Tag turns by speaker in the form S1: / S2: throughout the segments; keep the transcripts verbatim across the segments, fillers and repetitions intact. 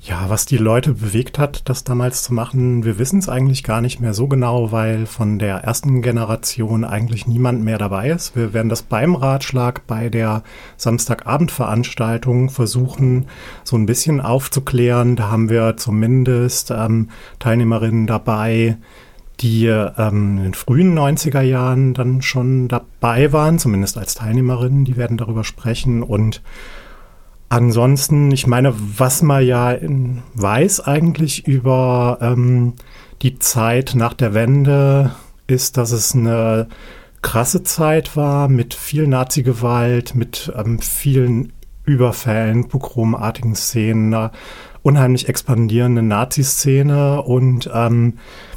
S1: Ja, was die Leute bewegt hat, das damals zu machen, wir wissen es eigentlich gar nicht mehr so genau, weil von der ersten Generation eigentlich niemand mehr dabei ist. Wir werden das beim Ratschlag, bei der Samstagabendveranstaltung versuchen, so ein bisschen aufzuklären. Da haben wir zumindest ähm, Teilnehmerinnen dabei, die ähm, in den frühen neunziger Jahren dann schon dabei waren, zumindest als Teilnehmerinnen. Die werden darüber sprechen und ansonsten, ich meine, was man ja in, weiß eigentlich über ähm, die Zeit nach der Wende, ist, dass es eine krasse Zeit war mit viel Nazi-Gewalt, mit ähm, vielen Überfällen, pogromartigen Szenen, einer unheimlich expandierenden Nazi-Szene und ähm,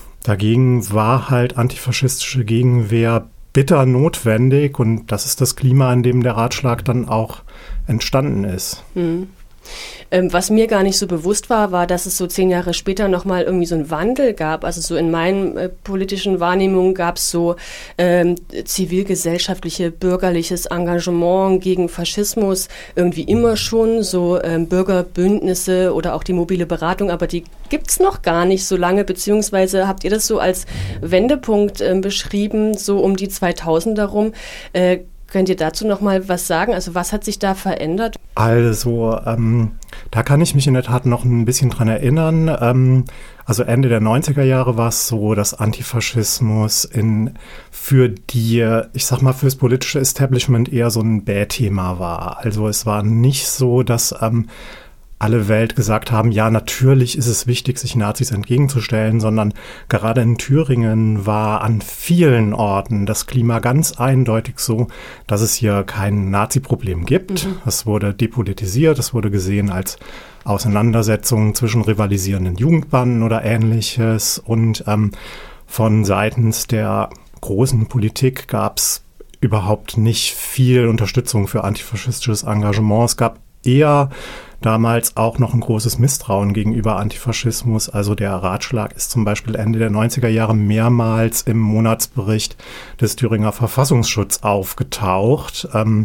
S1: dagegen war halt antifaschistische Gegenwehr bitter notwendig und das ist das Klima, in dem der Ratschlag dann auch entstanden ist.
S2: Hm. Ähm, was mir gar nicht so bewusst war, war, dass es so zehn Jahre später nochmal irgendwie so einen Wandel gab. Also so in meinen äh, politischen Wahrnehmungen gab es so ähm, zivilgesellschaftliche, bürgerliches Engagement gegen Faschismus irgendwie immer schon, so ähm, Bürgerbündnisse oder auch die mobile Beratung, aber die gibt's noch gar nicht so lange, beziehungsweise habt ihr das so als Wendepunkt äh, beschrieben, so um die zweitausender rum. Äh, Könnt ihr dazu noch mal was sagen? Also was hat sich da verändert?
S1: Also ähm, da kann ich mich in der Tat noch ein bisschen dran erinnern. Ähm, also Ende der neunziger Jahre war es so, dass Antifaschismus in für die, ich sag mal, fürs politische Establishment eher so ein Bad-Thema war. Also es war nicht so, dass ähm, alle Welt gesagt haben, ja, natürlich ist es wichtig, sich Nazis entgegenzustellen, sondern gerade in Thüringen war an vielen Orten das Klima ganz eindeutig so, dass es hier kein Nazi-Problem gibt. Mhm. Es wurde depolitisiert, es wurde gesehen als Auseinandersetzung zwischen rivalisierenden Jugendbanden oder Ähnliches und ähm, von seitens der großen Politik gab es überhaupt nicht viel Unterstützung für antifaschistisches Engagement. Es gab eher damals auch noch ein großes Misstrauen gegenüber Antifaschismus. Also der Ratschlag ist zum Beispiel Ende der neunziger Jahre mehrmals im Monatsbericht des Thüringer Verfassungsschutzes aufgetaucht. Ähm,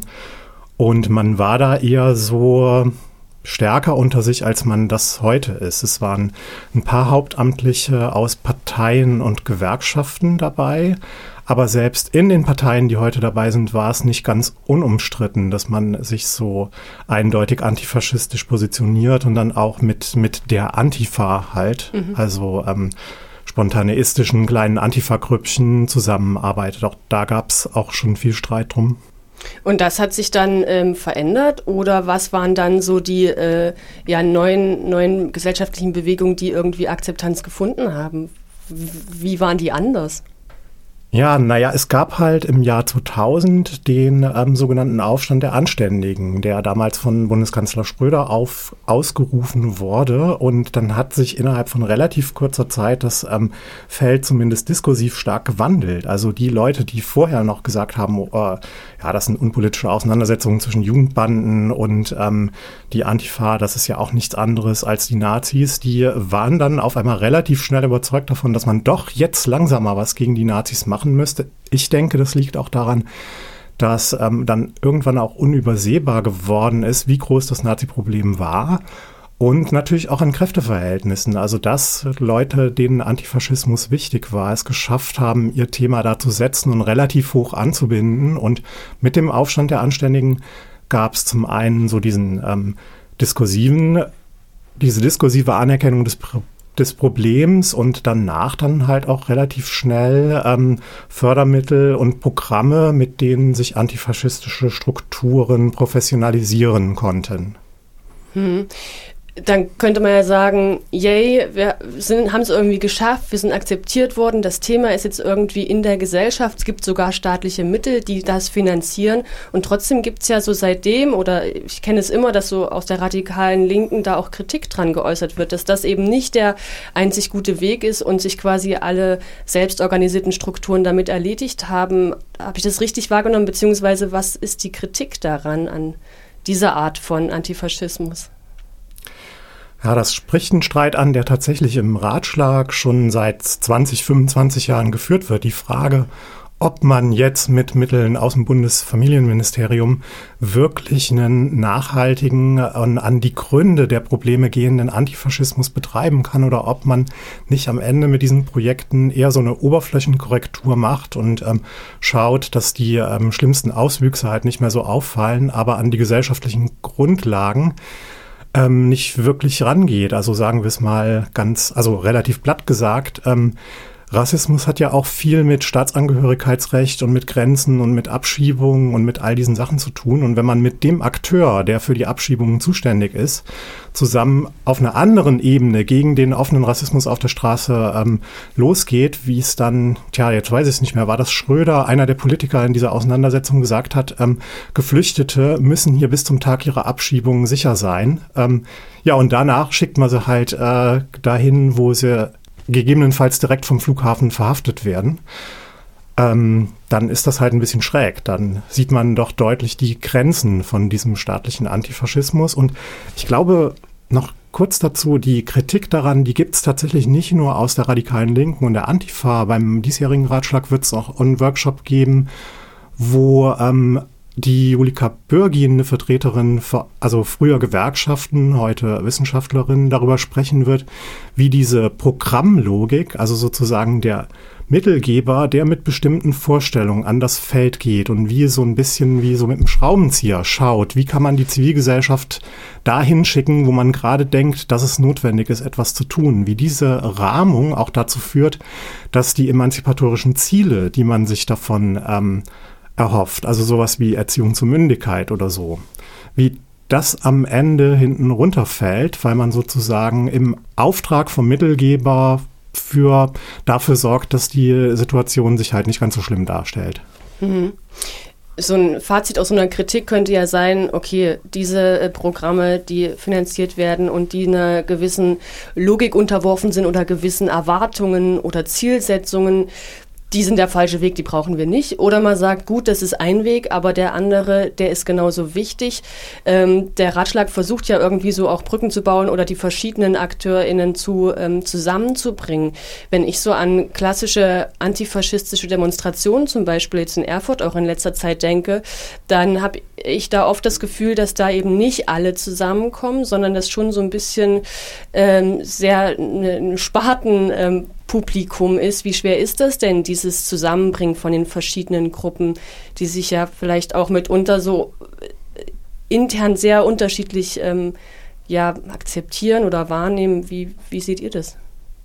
S1: und man war da eher so stärker unter sich, als man das heute ist. Es waren ein paar Hauptamtliche aus Parteien und Gewerkschaften dabei. Aber selbst in den Parteien, die heute dabei sind, war es nicht ganz unumstritten, dass man sich so eindeutig antifaschistisch positioniert und dann auch mit, mit der Antifa halt, mhm. also ähm, spontaneistischen kleinen Antifa-Grüppchen zusammenarbeitet. Auch da gab es auch schon viel Streit drum.
S2: Und das hat sich dann ähm, verändert oder was waren dann so die äh, ja, neuen, neuen gesellschaftlichen Bewegungen, die irgendwie Akzeptanz gefunden haben? Wie waren die anders?
S1: Ja, naja, es gab halt im Jahr zweitausend den ähm, sogenannten Aufstand der Anständigen, der damals von Bundeskanzler Schröder auf, ausgerufen wurde. Und dann hat sich innerhalb von relativ kurzer Zeit das ähm, Feld zumindest diskursiv stark gewandelt. Also die Leute, die vorher noch gesagt haben, oh, äh, ja, das sind unpolitische Auseinandersetzungen zwischen Jugendbanden und ähm, die Antifa, das ist ja auch nichts anderes als die Nazis, die waren dann auf einmal relativ schnell überzeugt davon, dass man doch jetzt langsam mal was gegen die Nazis machen müsste. Ich denke, das liegt auch daran, dass ähm, dann irgendwann auch unübersehbar geworden ist, wie groß das Nazi-Problem war und natürlich auch an Kräfteverhältnissen. Also dass Leute, denen Antifaschismus wichtig war, es geschafft haben, ihr Thema da zu setzen und relativ hoch anzubinden. Und mit dem Aufstand der Anständigen gab es zum einen so diesen ähm, diskursiven, diese diskursive Anerkennung des Pro- des Problems und danach dann halt auch relativ schnell ähm, Fördermittel und Programme, mit denen sich antifaschistische Strukturen professionalisieren konnten.
S2: Hm. Dann könnte man ja sagen, yay, wir sind, haben es irgendwie geschafft, wir sind akzeptiert worden, das Thema ist jetzt irgendwie in der Gesellschaft, es gibt sogar staatliche Mittel, die das finanzieren und trotzdem gibt es ja so seitdem, oder ich kenne es immer, dass so aus der radikalen Linken da auch Kritik dran geäußert wird, dass das eben nicht der einzig gute Weg ist und sich quasi alle selbstorganisierten Strukturen damit erledigt haben. Habe ich das richtig wahrgenommen, beziehungsweise was ist die Kritik daran, an dieser Art von Antifaschismus?
S1: Ja, das spricht einen Streit an, der tatsächlich im Ratschlag schon seit zwanzig, fünfundzwanzig Jahren geführt wird. Die Frage, ob man jetzt mit Mitteln aus dem Bundesfamilienministerium wirklich einen nachhaltigen und an die Gründe der Probleme gehenden Antifaschismus betreiben kann oder ob man nicht am Ende mit diesen Projekten eher so eine Oberflächenkorrektur macht und ähm, schaut, dass die ähm, schlimmsten Auswüchse halt nicht mehr so auffallen, aber an die gesellschaftlichen Grundlagen ähm, nicht wirklich rangeht. Also sagen wir es mal ganz, also relativ platt gesagt, ähm, Rassismus hat ja auch viel mit Staatsangehörigkeitsrecht und mit Grenzen und mit Abschiebungen und mit all diesen Sachen zu tun. Und wenn man mit dem Akteur, der für die Abschiebungen zuständig ist, zusammen auf einer anderen Ebene gegen den offenen Rassismus auf der Straße ähm, losgeht, wie es dann, tja, jetzt weiß ich es nicht mehr, war das Schröder, einer der Politiker in dieser Auseinandersetzung gesagt hat, ähm, Geflüchtete müssen hier bis zum Tag ihrer Abschiebung sicher sein. Ähm, ja, und danach schickt man sie halt äh, dahin, wo sie gegebenenfalls direkt vom Flughafen verhaftet werden, ähm, dann ist das halt ein bisschen schräg. Dann sieht man doch deutlich die Grenzen von diesem staatlichen Antifaschismus. Und ich glaube, noch kurz dazu, die Kritik daran, die gibt es tatsächlich nicht nur aus der radikalen Linken und der Antifa. Beim diesjährigen Ratschlag wird es auch einen Workshop geben, wo ähm, die Julika Bürgin, eine Vertreterin, für, also früher Gewerkschaften, heute Wissenschaftlerin, darüber sprechen wird, wie diese Programmlogik, also sozusagen der Mittelgeber, der mit bestimmten Vorstellungen an das Feld geht und wie so ein bisschen wie so mit einem Schraubenzieher schaut, wie kann man die Zivilgesellschaft dahin schicken, wo man gerade denkt, dass es notwendig ist, etwas zu tun, wie diese Rahmung auch dazu führt, dass die emanzipatorischen Ziele, die man sich davon ähm, erhofft, also sowas wie Erziehung zur Mündigkeit oder so, wie das am Ende hinten runterfällt, weil man sozusagen im Auftrag vom Mittelgeber für, dafür sorgt, dass die Situation sich halt nicht ganz so schlimm darstellt.
S2: Mhm. So ein Fazit aus so einer Kritik könnte ja sein, okay, diese äh, Programme, die finanziert werden und die einer gewissen Logik unterworfen sind oder gewissen Erwartungen oder Zielsetzungen, die sind der falsche Weg, die brauchen wir nicht. Oder man sagt, gut, das ist ein Weg, aber der andere, der ist genauso wichtig. Ähm, der Ratschlag versucht ja irgendwie so auch Brücken zu bauen oder die verschiedenen AkteurInnen zu, ähm, zusammenzubringen. Wenn ich so an klassische antifaschistische Demonstrationen, zum Beispiel jetzt in Erfurt auch in letzter Zeit denke, dann habe ich da oft das Gefühl, dass da eben nicht alle zusammenkommen, sondern das schon so ein bisschen ähm, sehr ein Sparten ähm, Publikum ist. Wie schwer ist das denn, dieses Zusammenbringen von den verschiedenen Gruppen, die sich ja vielleicht auch mitunter so intern sehr unterschiedlich ähm, ja, akzeptieren oder wahrnehmen? Wie, wie seht ihr das?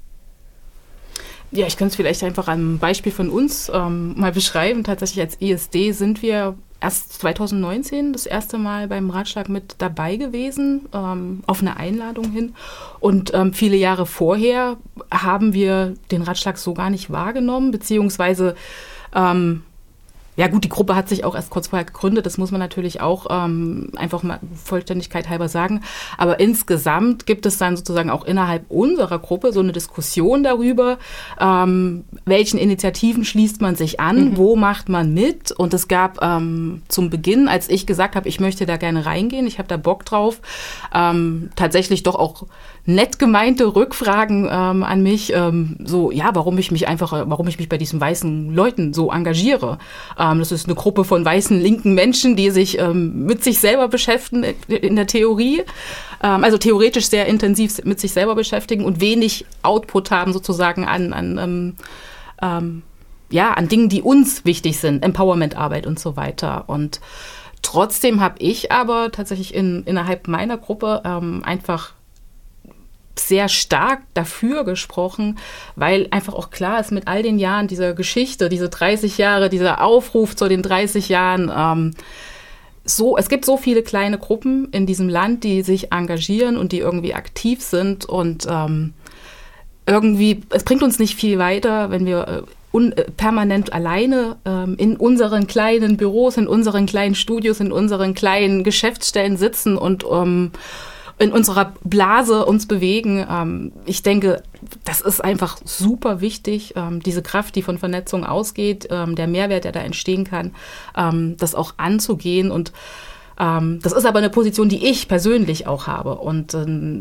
S3: Ja, ich kann es vielleicht einfach am Beispiel von uns ähm, mal beschreiben. Tatsächlich als E S D sind wir erst zwanzig neunzehn das erste Mal beim Ratschlag mit dabei gewesen, ähm, auf eine Einladung hin. Und ähm, viele Jahre vorher haben wir den Ratschlag so gar nicht wahrgenommen, beziehungsweise ähm, ja gut, die Gruppe hat sich auch erst kurz vorher gegründet, das muss man natürlich auch ähm, einfach mal Vollständigkeit halber sagen. Aber insgesamt gibt es dann sozusagen auch innerhalb unserer Gruppe so eine Diskussion darüber, ähm, welchen Initiativen schließt man sich an, mhm. wo macht man mit. Und es gab ähm, zum Beginn, als ich gesagt habe, ich möchte da gerne reingehen, ich habe da Bock drauf, ähm, tatsächlich doch auch nett gemeinte Rückfragen ähm, an mich, ähm, so ja, warum ich mich einfach, warum ich mich bei diesen weißen Leuten so engagiere. Ähm, das ist eine Gruppe von weißen linken Menschen, die sich ähm, mit sich selber beschäftigen in der Theorie, ähm, also theoretisch sehr intensiv mit sich selber beschäftigen und wenig Output haben sozusagen an, an ähm, ähm, ja, an Dingen, die uns wichtig sind, Empowerment-Arbeit und so weiter. Und trotzdem habe ich aber tatsächlich in, innerhalb meiner Gruppe ähm, einfach sehr stark dafür gesprochen, weil einfach auch klar ist, mit all den Jahren dieser Geschichte, diese dreißig Jahre, dieser Aufruf zu den dreißig Jahren, ähm, so, es gibt so viele kleine Gruppen in diesem Land, die sich engagieren und die irgendwie aktiv sind und ähm, irgendwie, es bringt uns nicht viel weiter, wenn wir äh, un, äh, permanent alleine ähm, in unseren kleinen Büros, in unseren kleinen Studios, in unseren kleinen Geschäftsstellen sitzen und ähm, in unserer Blase uns bewegen. Ähm, ich denke, das ist einfach super wichtig, ähm, diese Kraft, die von Vernetzung ausgeht, ähm, der Mehrwert, der da entstehen kann, ähm, das auch anzugehen. Und ähm, das ist aber eine Position, die ich persönlich auch habe. Und ähm,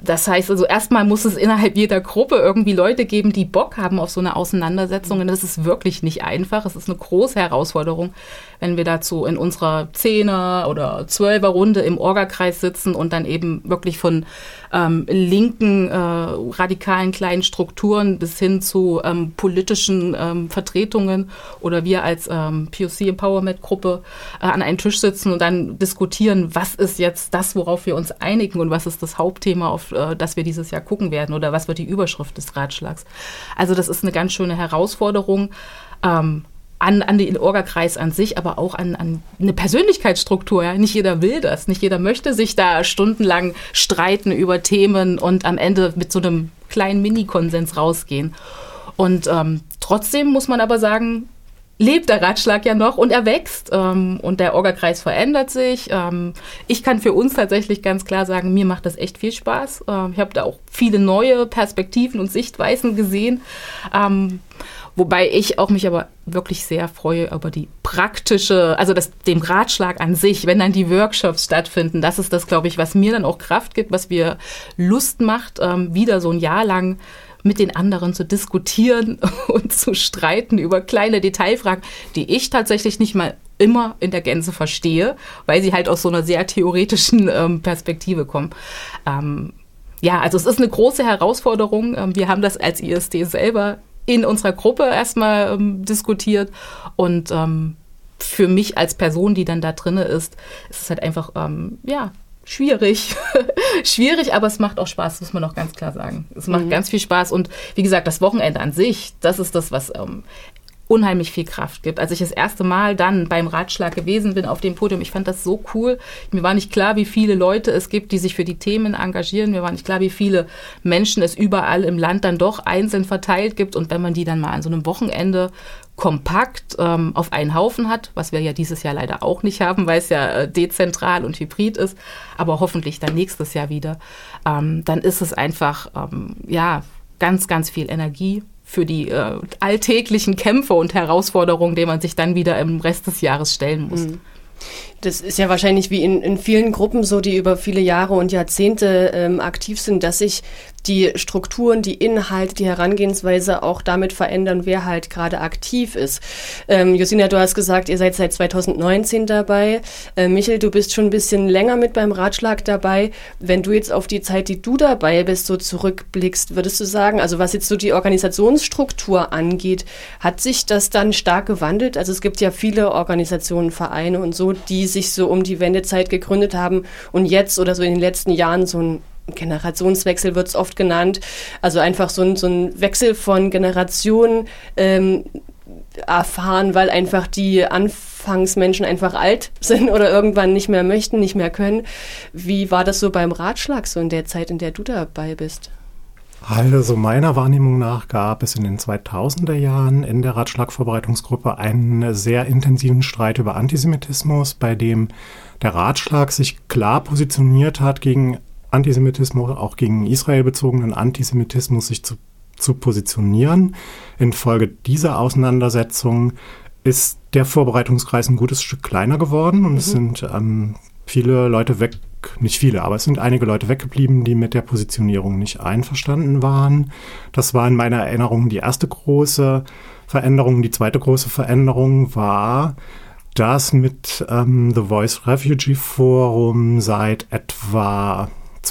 S3: Das heißt also, erstmal muss es innerhalb jeder Gruppe irgendwie Leute geben, die Bock haben auf so eine Auseinandersetzung. Und das ist wirklich nicht einfach. Es ist eine große Herausforderung, wenn wir dazu in unserer Zehner- oder Zwölfer-Runde im Orga-Kreis sitzen und dann eben wirklich von ähm, linken, äh, radikalen kleinen Strukturen bis hin zu ähm, politischen ähm, Vertretungen oder wir als ähm, P O C-Empowerment-Gruppe äh, an einen Tisch sitzen und dann diskutieren, was ist jetzt das, worauf wir uns einigen und was ist das Hauptthema, auf äh, das wir dieses Jahr gucken werden oder was wird die Überschrift des Ratschlags. Also das ist eine ganz schöne Herausforderung. Ähm, An, an den Orga-Kreis an sich, aber auch an, an eine Persönlichkeitsstruktur. Ja? Nicht jeder will das, nicht jeder möchte sich da stundenlang streiten über Themen und am Ende mit so einem kleinen Mini-Konsens rausgehen. Und ähm, trotzdem muss man aber sagen, lebt der Ratschlag ja noch und er wächst ähm, und der Orga-Kreis verändert sich. Ähm, ich kann für uns tatsächlich ganz klar sagen, mir macht das echt viel Spaß. Ähm, ich habe da auch viele neue Perspektiven und Sichtweisen gesehen. Ähm, Wobei ich auch mich aber wirklich sehr freue über die praktische, also das, dem Ratschlag an sich, wenn dann die Workshops stattfinden. Das ist das, glaube ich, was mir dann auch Kraft gibt, was mir Lust macht, ähm, wieder so ein Jahr lang mit den anderen zu diskutieren und zu streiten über kleine Detailfragen, die ich tatsächlich nicht mal immer in der Gänze verstehe, weil sie halt aus so einer sehr theoretischen ähm, Perspektive kommen. Ähm, ja, also es ist eine große Herausforderung. Ähm, wir haben das als I S D selber in unserer Gruppe erstmal ähm, diskutiert und ähm, für mich als Person, die dann da drin ist, ist es halt einfach, ähm, ja, schwierig. Schwierig, aber es macht auch Spaß, muss man auch ganz klar sagen. Es macht mhm. ganz viel Spaß und wie gesagt, das Wochenende an sich, das ist das, was ähm, unheimlich viel Kraft gibt. Als ich das erste Mal dann beim Ratschlag gewesen bin auf dem Podium, ich fand das so cool. Mir war nicht klar, wie viele Leute es gibt, die sich für die Themen engagieren. Mir war nicht klar, wie viele Menschen es überall im Land dann doch einzeln verteilt gibt. Und wenn man die dann mal an so einem Wochenende kompakt ähm, auf einen Haufen hat, was wir ja dieses Jahr leider auch nicht haben, weil es ja äh, dezentral und hybrid ist, aber hoffentlich dann nächstes Jahr wieder, ähm, dann ist es einfach ähm, ja ganz, ganz viel Energie für die äh, alltäglichen Kämpfe und Herausforderungen, denen man sich dann wieder im Rest des Jahres stellen muss. Mhm.
S2: Das ist ja wahrscheinlich wie in, in vielen Gruppen so, die über viele Jahre und Jahrzehnte ähm, aktiv sind, dass sich die Strukturen, die Inhalte, die Herangehensweise auch damit verändern, wer halt gerade aktiv ist. Ähm, Josina, du hast gesagt, ihr seid seit zweitausendneunzehn dabei. Äh, Michel, du bist schon ein bisschen länger mit beim Ratschlag dabei. Wenn du jetzt auf die Zeit, die du dabei bist, so zurückblickst, würdest du sagen, also was jetzt so die Organisationsstruktur angeht, hat sich das dann stark gewandelt? Also es gibt ja viele Organisationen, Vereine und so, die sich so um die Wendezeit gegründet haben und jetzt oder so in den letzten Jahren so ein Generationswechsel wird es oft genannt, also einfach so ein, so ein Wechsel von Generationen ähm, erfahren, weil einfach die Anfangsmenschen einfach alt sind oder irgendwann nicht mehr möchten, nicht mehr können. Wie war das so beim Ratschlag so in der Zeit, in der du dabei bist?
S1: Also meiner Wahrnehmung nach gab es in den zweitausender Jahren in der Ratschlagvorbereitungsgruppe einen sehr intensiven Streit über Antisemitismus, bei dem der Ratschlag sich klar positioniert hat gegen Antisemitismus, auch gegen israelbezogenen Antisemitismus sich zu, zu positionieren. Infolge dieser Auseinandersetzung ist der Vorbereitungskreis ein gutes Stück kleiner geworden und mhm. es sind ähm, viele Leute weg, nicht viele, aber es sind einige Leute weggeblieben, die mit der Positionierung nicht einverstanden waren. Das war in meiner Erinnerung die erste große Veränderung. Die zweite große Veränderung war, dass mit ähm, The Voice Refugee Forum seit etwa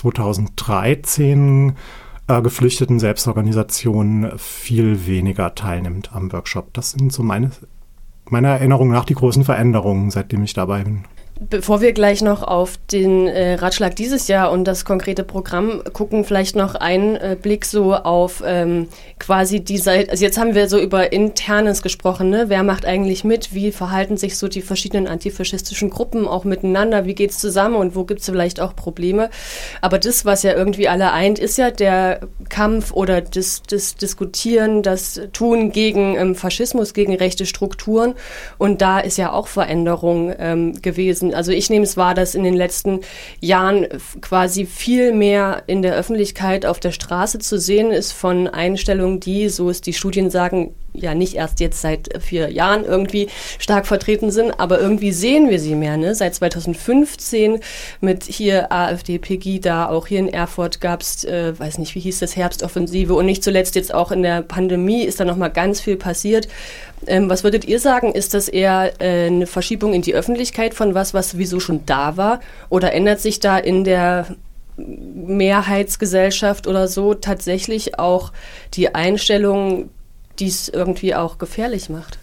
S1: zweitausenddreizehn äh, geflüchteten Selbstorganisationen viel weniger teilnimmt am Workshop. Das sind so meine, meiner Erinnerung nach die großen Veränderungen, seitdem ich dabei bin.
S2: Bevor wir gleich noch auf den äh, Ratschlag dieses Jahr und das konkrete Programm gucken, vielleicht noch einen äh, Blick so auf ähm, quasi die Seite. Also jetzt haben wir so über Internes gesprochen, ne? Wer macht eigentlich mit? Wie verhalten sich so die verschiedenen antifaschistischen Gruppen auch miteinander? Wie geht's zusammen und wo gibt's vielleicht auch Probleme? Aber das, was ja irgendwie alle eint, ist ja der Kampf oder das, das Diskutieren, das Tun gegen ähm, Faschismus, gegen rechte Strukturen. Und da ist ja auch Veränderung ähm, gewesen. Also ich nehme es wahr, dass in den letzten Jahren quasi viel mehr in der Öffentlichkeit auf der Straße zu sehen ist von Einstellungen, die, so es die Studien sagen, ja nicht erst jetzt seit vier Jahren irgendwie stark vertreten sind, aber irgendwie sehen wir sie mehr. Ne? Seit zweitausendfünfzehn mit hier AfD, Pegida, auch hier in Erfurt gab es, äh, weiß nicht, wie hieß das, Herbstoffensive und nicht zuletzt jetzt auch in der Pandemie ist da nochmal ganz viel passiert. Ähm, was würdet ihr sagen? Ist das eher äh, eine Verschiebung in die Öffentlichkeit von was, was sowieso schon da war? Oder ändert sich da in der Mehrheitsgesellschaft oder so tatsächlich auch die Einstellung, die es irgendwie auch gefährlich macht?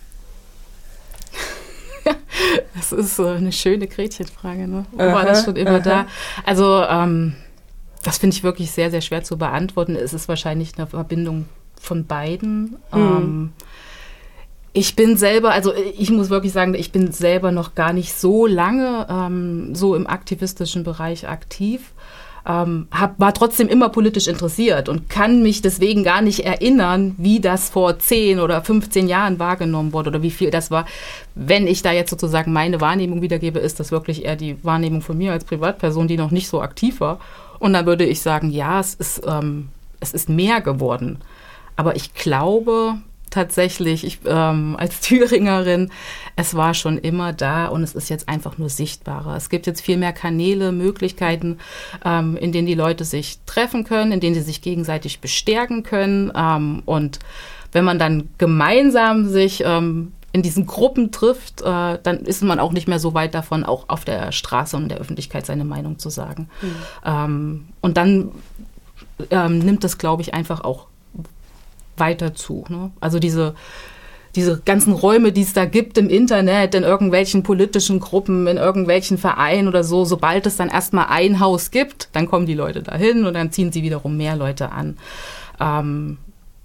S3: Das ist so eine schöne Gretchenfrage, ne? Wo war das schon immer aha. da? Also ähm, das finde ich wirklich sehr, sehr schwer zu beantworten. Es ist wahrscheinlich eine Verbindung von beiden. Hm. Ähm, ich bin selber, also ich muss wirklich sagen, ich bin selber noch gar nicht so lange ähm, so im aktivistischen Bereich aktiv. Ähm, hab, war trotzdem immer politisch interessiert und kann mich deswegen gar nicht erinnern, wie das vor zehn oder fünfzehn Jahren wahrgenommen wurde oder wie viel das war. Wenn ich da jetzt sozusagen meine Wahrnehmung wiedergebe, ist das wirklich eher die Wahrnehmung von mir als Privatperson, die noch nicht so aktiv war. Und dann würde ich sagen, ja, es ist, ähm, es ist mehr geworden. Aber ich glaube tatsächlich, ich, ähm, als Thüringerin, es war schon immer da und es ist jetzt einfach nur sichtbarer. Es gibt jetzt viel mehr Kanäle, Möglichkeiten, ähm, in denen die Leute sich treffen können, in denen sie sich gegenseitig bestärken können. Ähm, und wenn man dann gemeinsam sich ähm, in diesen Gruppen trifft, äh, dann ist man auch nicht mehr so weit davon, auch auf der Straße und in der Öffentlichkeit seine Meinung zu sagen. Mhm. Ähm, und dann ähm, nimmt es, glaube ich, einfach auch weiter zu. Ne? Also diese, diese ganzen Räume, die es da gibt im Internet, in irgendwelchen politischen Gruppen, in irgendwelchen Vereinen oder so, sobald es dann erstmal ein Haus gibt, dann kommen die Leute dahin und dann ziehen sie wiederum mehr Leute an. Ähm,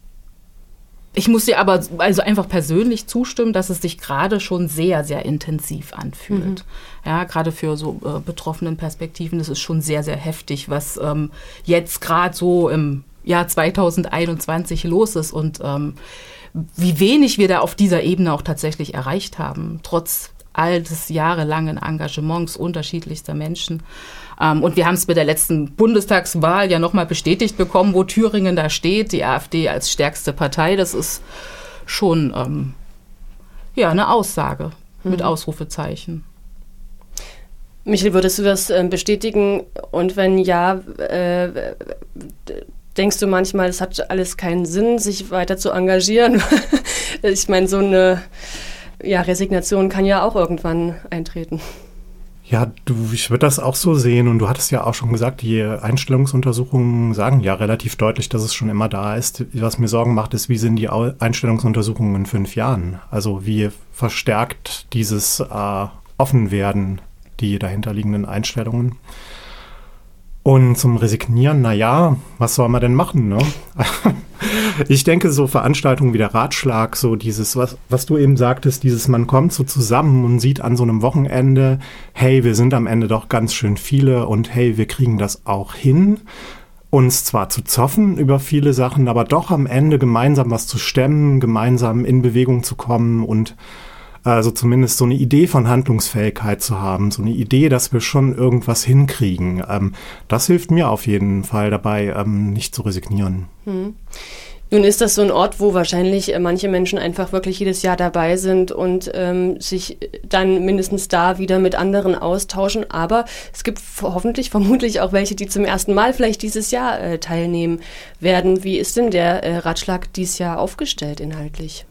S3: ich muss dir aber also einfach persönlich zustimmen, dass es sich gerade schon sehr, sehr intensiv anfühlt. Mhm. Ja, gerade für so äh, betroffenen Perspektiven, das ist schon sehr, sehr heftig, was ähm, jetzt gerade so im Jahr zweitausendeinundzwanzig los ist und ähm, wie wenig wir da auf dieser Ebene auch tatsächlich erreicht haben, trotz all des jahrelangen Engagements unterschiedlichster Menschen. Ähm, und wir haben es bei der letzten Bundestagswahl ja nochmal bestätigt bekommen, wo Thüringen da steht, die AfD als stärkste Partei. Das ist schon ähm, ja, eine Aussage mhm. mit Ausrufezeichen.
S2: Michael, würdest du das äh, bestätigen? Und wenn ja, äh, denkst du manchmal, es hat alles keinen Sinn, sich weiter zu engagieren? Ich meine, so eine ja, Resignation kann ja auch irgendwann eintreten.
S1: Ja, du, ich würde das auch so sehen. Und du hattest ja auch schon gesagt, die Einstellungsuntersuchungen sagen ja relativ deutlich, dass es schon immer da ist. Was mir Sorgen macht, ist, wie sind die Einstellungsuntersuchungen in fünf Jahren? Also wie verstärkt dieses äh, Offenwerden die dahinterliegenden Einstellungen? Und zum Resignieren, na ja, was soll man denn machen, ne? Ich denke, so Veranstaltungen wie der Ratschlag, so dieses, was, was du eben sagtest, dieses, man kommt so zusammen und sieht an so einem Wochenende, hey, wir sind am Ende doch ganz schön viele und hey, wir kriegen das auch hin, uns zwar zu zoffen über viele Sachen, aber doch am Ende gemeinsam was zu stemmen, gemeinsam in Bewegung zu kommen und also zumindest so eine Idee von Handlungsfähigkeit zu haben, so eine Idee, dass wir schon irgendwas hinkriegen. Ähm, das hilft mir auf jeden Fall dabei, ähm, nicht zu resignieren.
S2: Hm. Nun ist das so ein Ort, wo wahrscheinlich äh, manche Menschen einfach wirklich jedes Jahr dabei sind und ähm, sich dann mindestens da wieder mit anderen austauschen. Aber es gibt hoffentlich, vermutlich auch welche, die zum ersten Mal vielleicht dieses Jahr äh, teilnehmen werden. Wie ist denn der äh, Ratschlag dieses Jahr aufgestellt inhaltlich?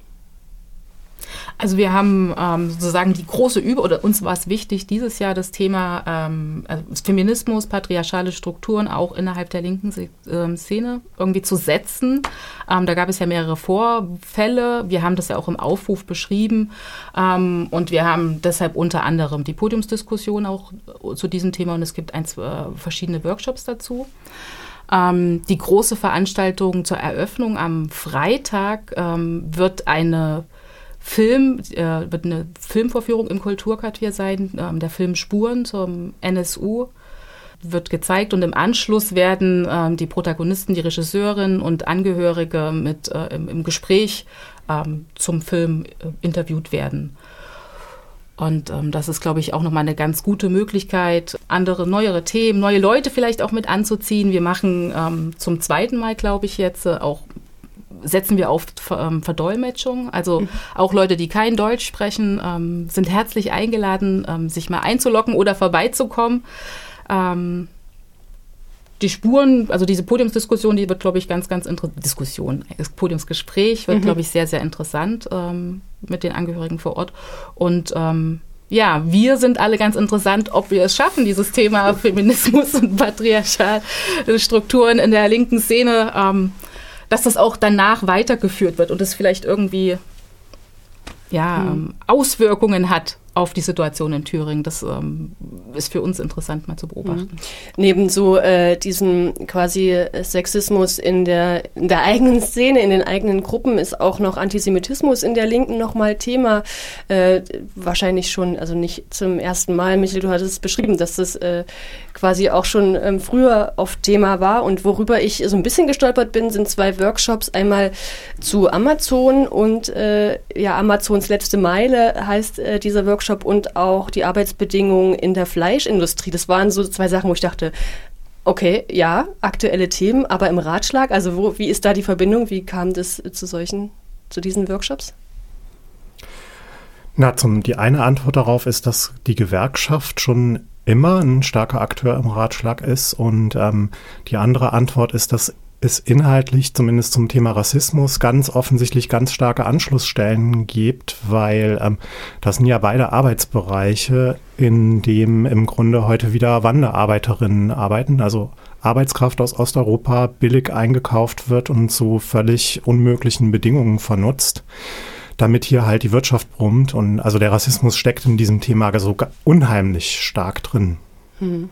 S3: Also wir haben ähm, sozusagen die große Übung, oder uns war es wichtig, dieses Jahr das Thema ähm, also Feminismus, patriarchale Strukturen auch innerhalb der linken Se- äh, Szene irgendwie zu setzen. Ähm, da gab es ja mehrere Vorfälle. Wir haben das ja auch im Aufruf beschrieben. Ähm, und wir haben deshalb unter anderem die Podiumsdiskussion auch zu diesem Thema und es gibt ein, zwei verschiedene Workshops dazu. Ähm, die große Veranstaltung zur Eröffnung am Freitag ähm, wird eine Film, äh, wird eine Filmvorführung im Kulturquartier sein, ähm, der Film Spuren zum N S U wird gezeigt und im Anschluss werden ähm, die Protagonisten, die Regisseurin und Angehörige mit äh, im, im Gespräch ähm, zum Film äh, interviewt werden. Und ähm, das ist, glaube ich, auch nochmal eine ganz gute Möglichkeit, andere, neuere Themen, neue Leute vielleicht auch mit anzuziehen. Wir machen ähm, zum zweiten Mal, glaube ich, jetzt äh, auch setzen wir auf ähm, Verdolmetschung. Also mhm. auch Leute, die kein Deutsch sprechen, ähm, sind herzlich eingeladen, ähm, sich mal einzuloggen oder vorbeizukommen. Ähm, die Spuren, also diese Podiumsdiskussion, die wird, glaube ich, ganz, ganz interessant. Diskussion, das Podiumsgespräch wird, mhm. glaube ich, sehr, sehr interessant ähm, mit den Angehörigen vor Ort. Und ähm, ja, wir sind alle ganz interessant, ob wir es schaffen, dieses Thema Feminismus und patriarchale Strukturen in der linken Szene, ähm, dass das auch danach weitergeführt wird und es vielleicht irgendwie ja, mhm. ähm, Auswirkungen hat auf die Situation in Thüringen. Das ähm, ist für uns interessant mal zu beobachten.
S2: Mhm. Neben so äh, diesem quasi Sexismus in der, in der eigenen Szene, in den eigenen Gruppen, ist auch noch Antisemitismus in der Linken nochmal Thema. Äh, wahrscheinlich schon, also nicht zum ersten Mal. Michael, du hattest es beschrieben, dass das äh, quasi auch schon ähm, früher oft Thema war. Und worüber ich so ein bisschen gestolpert bin, sind zwei Workshops. Einmal zu Amazon und äh, ja, Amazons letzte Meile heißt äh, dieser Workshop, und auch die Arbeitsbedingungen in der Fleischindustrie. Das waren so zwei Sachen, wo ich dachte, okay, ja, aktuelle Themen, aber im Ratschlag, also wo, wie ist da die Verbindung? Wie kam das zu solchen, zu diesen Workshops?
S1: Na, zum, die eine Antwort darauf ist, dass die Gewerkschaft schon immer ein starker Akteur im Ratschlag ist, und ähm, die andere Antwort ist, dass es inhaltlich zumindest zum Thema Rassismus ganz offensichtlich ganz starke Anschlussstellen gibt, weil ähm, das sind ja beide Arbeitsbereiche, in dem im Grunde heute wieder Wanderarbeiterinnen arbeiten, also Arbeitskraft aus Osteuropa billig eingekauft wird und zu völlig unmöglichen Bedingungen vernutzt, damit hier halt die Wirtschaft brummt. Und also der Rassismus steckt in diesem Thema so unheimlich stark drin.
S2: Hm.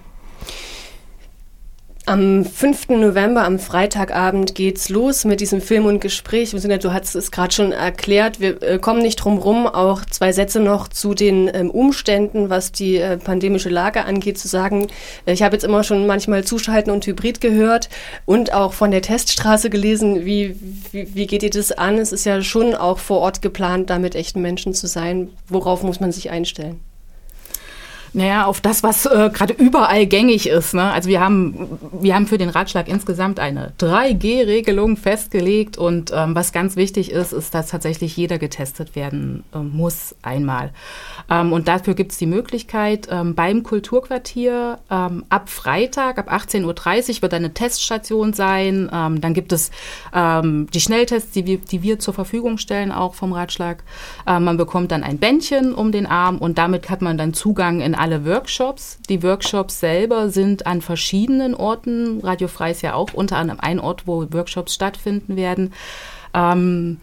S2: Am fünften November, am Freitagabend, geht's los mit diesem Film und Gespräch. Du hast es gerade schon erklärt, wir äh, kommen nicht drum rum, auch zwei Sätze noch zu den ähm, Umständen, was die äh, pandemische Lage angeht, zu sagen. Äh, ich habe jetzt immer schon manchmal Zuschalten und Hybrid gehört und auch von der Teststraße gelesen. Wie, wie, wie geht ihr das an? Es ist ja schon auch vor Ort geplant, da mit echten Menschen zu sein. Worauf muss man sich einstellen?
S3: Naja, auf das, was äh, gerade überall gängig ist. Ne? Also wir haben, wir haben für den Ratschlag insgesamt eine drei G Regelung festgelegt, und ähm, was ganz wichtig ist, ist, dass tatsächlich jeder getestet werden äh, muss einmal. Ähm, und dafür gibt es die Möglichkeit, ähm, beim Kulturquartier ähm, ab Freitag, ab achtzehn Uhr dreißig wird eine Teststation sein. Ähm, dann gibt es ähm, die Schnelltests, die wir, die wir zur Verfügung stellen, auch vom Ratschlag. Ähm, man bekommt dann ein Bändchen um den Arm, und damit hat man dann Zugang in alle Workshops. Die Workshops selber sind an verschiedenen Orten. Radio Frei ist ja auch unter anderem ein Ort, wo Workshops stattfinden werden. Ähm,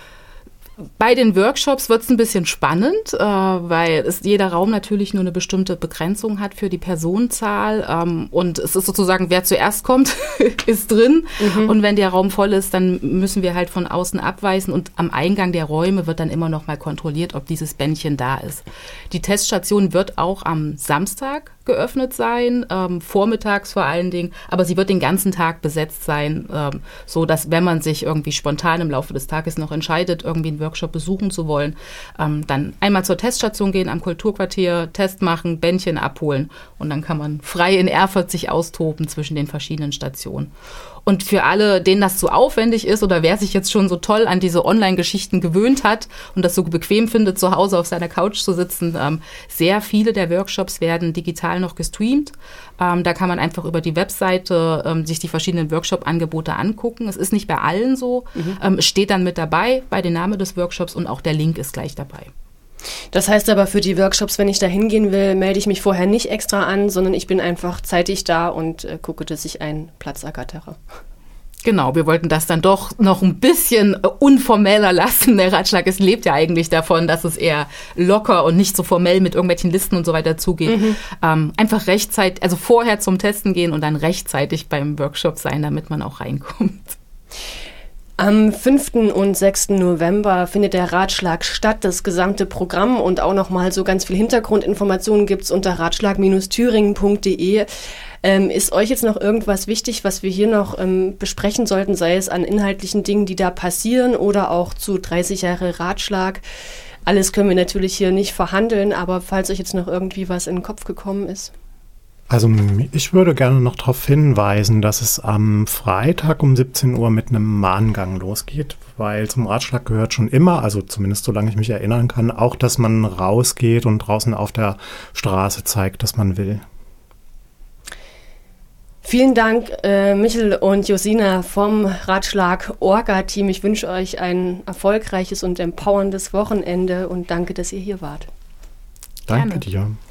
S3: Bei den Workshops wird es ein bisschen spannend, äh, weil es jeder Raum natürlich nur eine bestimmte Begrenzung hat für die Personenzahl. Ähm, und es ist sozusagen, wer zuerst kommt, ist drin. Mhm. Und wenn der Raum voll ist, dann müssen wir halt von außen abweisen. Und am Eingang der Räume wird dann immer noch mal kontrolliert, ob dieses Bändchen da ist. Die Teststation wird auch am Samstag geöffnet sein, ähm, vormittags vor allen Dingen, aber sie wird den ganzen Tag besetzt sein, ähm, so dass, wenn man sich irgendwie spontan im Laufe des Tages noch entscheidet, irgendwie einen Workshop besuchen zu wollen, ähm, dann einmal zur Teststation gehen am Kulturquartier, Test machen, Bändchen abholen, und dann kann man frei in Erfurt sich austoben zwischen den verschiedenen Stationen. Und für alle, denen das zu aufwendig ist oder wer sich jetzt schon so toll an diese Online-Geschichten gewöhnt hat und das so bequem findet, zu Hause auf seiner Couch zu sitzen, ähm, sehr viele der Workshops werden digital noch gestreamt. Ähm, da kann man einfach über die Webseite ähm, sich die verschiedenen Workshop-Angebote angucken. Es ist nicht bei allen so. Mhm. Ähm, es steht dann mit dabei bei dem Namen des Workshops, und auch der Link ist gleich dabei.
S2: Das heißt aber, für die Workshops, wenn ich da hingehen will, melde ich mich vorher nicht extra an, sondern ich bin einfach zeitig da und äh, gucke, dass ich einen Platz ergattere.
S3: Genau, wir wollten das dann doch noch ein bisschen unformeller lassen. Der Ratschlag, es lebt ja eigentlich davon, dass es eher locker und nicht so formell mit irgendwelchen Listen und so weiter zugeht. Mhm. Ähm, einfach rechtzeitig, also vorher zum Testen gehen und dann rechtzeitig beim Workshop sein, damit man auch reinkommt.
S2: Am fünften und sechsten November findet der Ratschlag statt. Das gesamte Programm und auch nochmal so ganz viel Hintergrundinformationen gibt's unter ratschlag Bindestrich thüringen Punkt de. Ähm, ist euch jetzt noch irgendwas wichtig, was wir hier noch ähm, besprechen sollten, sei es an inhaltlichen Dingen, die da passieren, oder auch zu dreißig Jahre Ratschlag? Alles können wir natürlich hier nicht verhandeln, aber falls euch jetzt noch irgendwie was in den Kopf gekommen ist.
S1: Also ich würde gerne noch darauf hinweisen, dass es am Freitag um siebzehn Uhr mit einem Mahngang losgeht, weil zum Ratschlag gehört schon immer, also zumindest solange ich mich erinnern kann, auch, dass man rausgeht und draußen auf der Straße zeigt, dass man will.
S2: Vielen Dank, äh, Michel und Josina vom Ratschlag-Orga-Team. Ich wünsche euch ein erfolgreiches und empowerndes Wochenende und danke, dass ihr hier wart.
S1: Danke Gerne. dir.